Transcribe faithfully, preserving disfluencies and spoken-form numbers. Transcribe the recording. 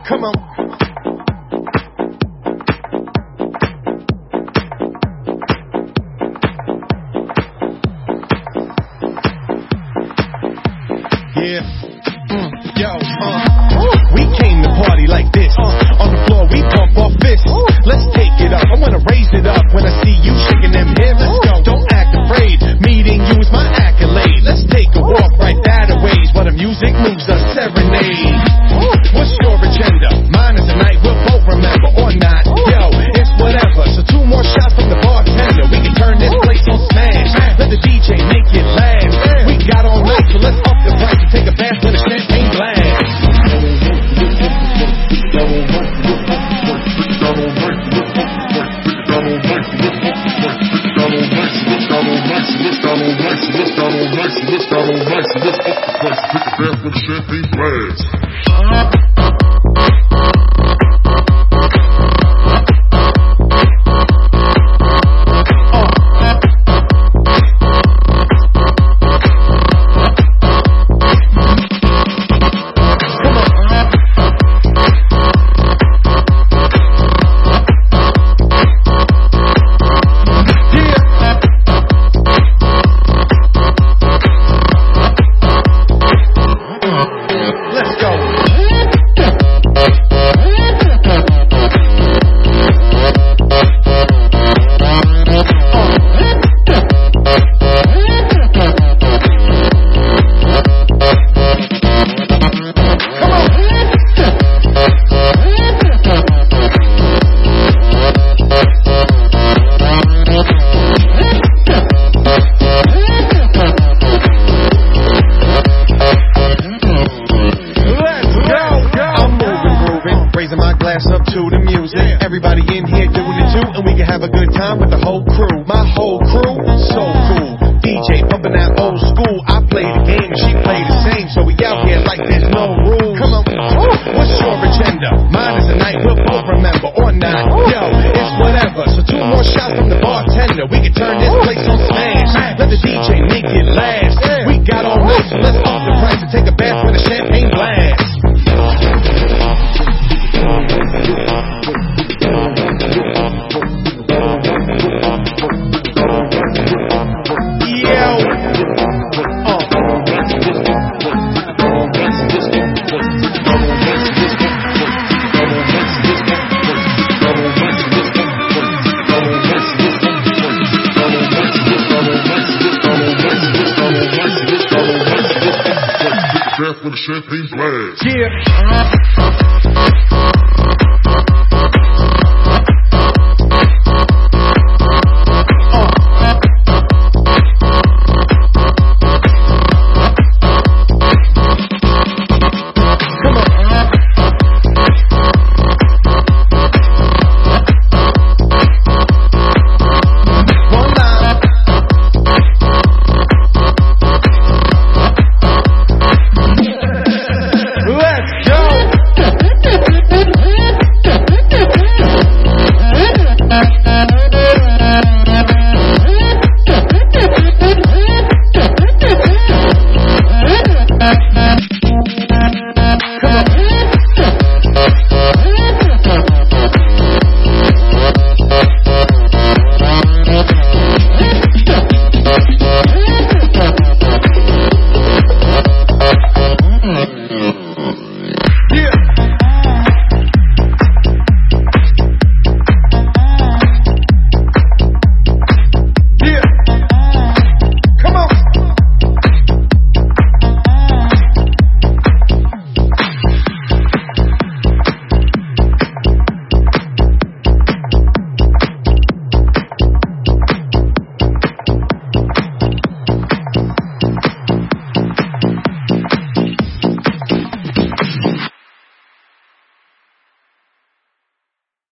Come on. Yeah. Mm, yo, uh, we came to party like this. Uh, on the floor, we pump our fists. Let's take it up. I wanna raise it up when I see you shaking them hips. Let's go. Don't act afraid. Meeting you is my accolade. Let's take a walk right that a ways while the music moves us serenade. What's your agenda? Mine is a night we'll both remember or not. Yo, it's whatever. So two more shots from the bartender. We can turn this place on smash. Let the D J make it last. We got all night, so let's up the price and take a bath with a champagne glass. Up to the music, everybody in here doing it too, and we can have a good time with the whole crew. My whole crew, so cool. D J pumping that old school. I play the game and she play the same, so we out here like there's no rules. Come on, what's your agenda? Mine is a night we'll both remember or not. Yo, it's whatever. So two more shots from the bartender. We can turn this place on smash. Let the D J make it last. We got all night, so let's up the price and take a bath with a champagne glass. With a champagne glass. Yeah.